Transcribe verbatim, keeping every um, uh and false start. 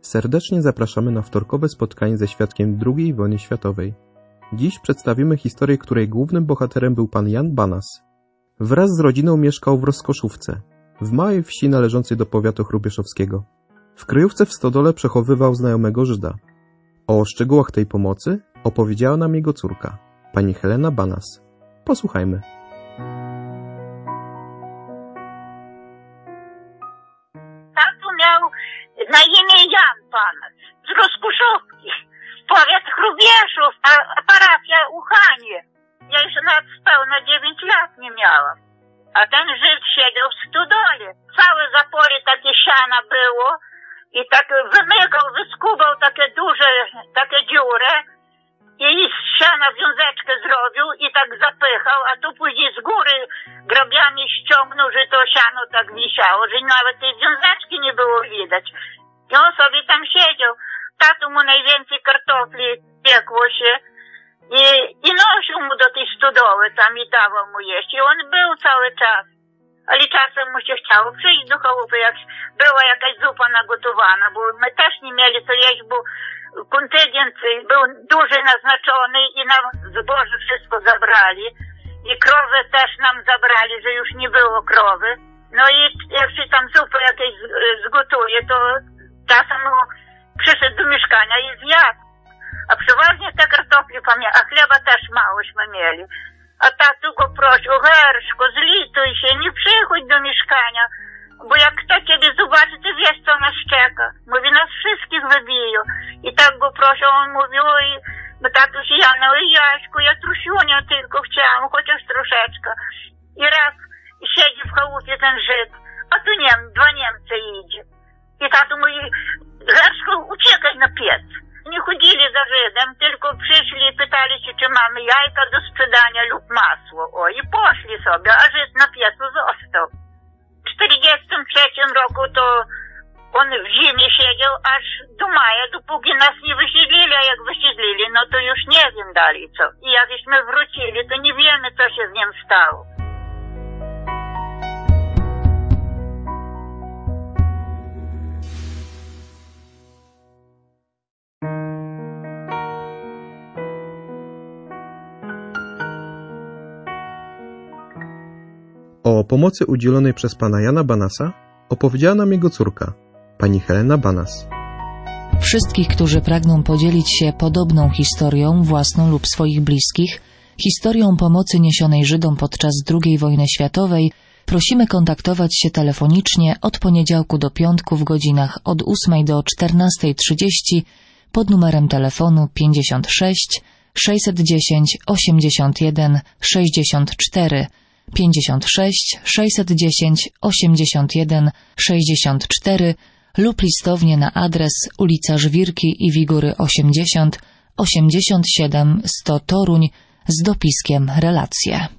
Serdecznie zapraszamy na wtorkowe spotkanie ze świadkiem drugiej wojny światowej. Dziś przedstawimy historię, której głównym bohaterem był pan Jan Banas. Wraz z rodziną mieszkał w Rozkoszówce, w małej wsi należącej do powiatu chrubieszowskiego. W kryjówce w stodole przechowywał znajomego Żyda. O szczegółach tej pomocy opowiedziała nam jego córka, pani Helena Banas. Posłuchajmy. Tatu miał na imię Jan Banas z Rozkoszówki, powiat Chrubieszów, a, a parafia Uchanie. Ja jeszcze nawet spełna dziewięć lat nie miałam. A ten Żyd siedział w stodole. Całe zapory takie siana było i tak wymykał, wyskubał takie duże, takie dziurę i z siana wiązeczkę zrobił i tak zapychał, a tu później z góry grabiami ściągnął, że to siano tak wisiało, że nawet tej wiązeczki nie było widać. I on sobie tam siedział. Tatu mu najwięcej kartofli piekło się i, i nosił mu do tej stodoły tam i dawał mu jeść. I on był cały czas. Ale czasem mu się chciało przyjść do chałupy, jak była jakaś zupa nagotowana, bo my też nie mieli co jeść, bo kontyngent był duży naznaczony i nam zboże wszystko zabrali. I krowę też nam zabrali, że już nie było krowy. No i jak się tam zupę jakieś zgotuje, to czasem przyszedł do mieszkania i zjadł. A przeważnie te kartofle, a chleba też małośmy mieli. A tatu go prosił, Herszko, zlituj się, nie przychodź do mieszkania, bo jak kto ciebie zobaczy, ty wiesz, co nas czeka. Mówi, nas wszystkich wybiją. I tak go prosił, on mówił, oj, bo tatuś Jana, oj Jaśku, ja trusiunia tylko chciałam, chociaż troszeczkę. I raz siedzi w chałupie ten Żyd, a tu Niem, dwa Niemcy idzie. I tatu mówi, Herszko, uciekaj na piec. Nie chodzili za Żydem, tylko przyszli i pytali się, czy mamy jajka do sprzedania lub masło. O, i poszli sobie, a Żyd na piecu został. W czterdziestym trzecim roku to on w zimie siedział aż do maja, dopóki nas nie wysiedlili, a jak wysiedlili, no to już nie wiem dalej co. I jakśmy wrócili, to nie wiemy, co się z nim stało. O pomocy udzielonej przez pana Jana Banasa opowiedziała nam jego córka, pani Helena Banas. Wszystkich, którzy pragną podzielić się podobną historią, własną lub swoich bliskich, historią pomocy niesionej Żydom podczas drugiej wojny światowej, prosimy kontaktować się telefonicznie od poniedziałku do piątku w godzinach od ósmej do czternastej trzydzieści pod numerem telefonu pięćdziesiąt sześć sześćset dziesięć osiemdziesiąt jeden sześćdziesiąt cztery, pięćdziesiąt sześć sześćset dziesięć osiemdziesiąt jeden sześćdziesiąt cztery lub listownie na adres ulica Żwirki i Wigury osiemdziesiąt, osiemdziesiąt siedem sto Toruń z dopiskiem relacje.